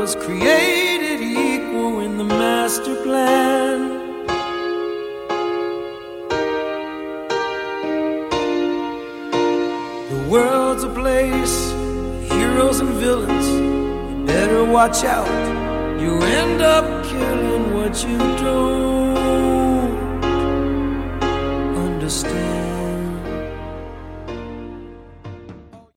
was created equal in the master plan. The world's a place, heroes and villains. You better watch out, you end up killing what you don't understand.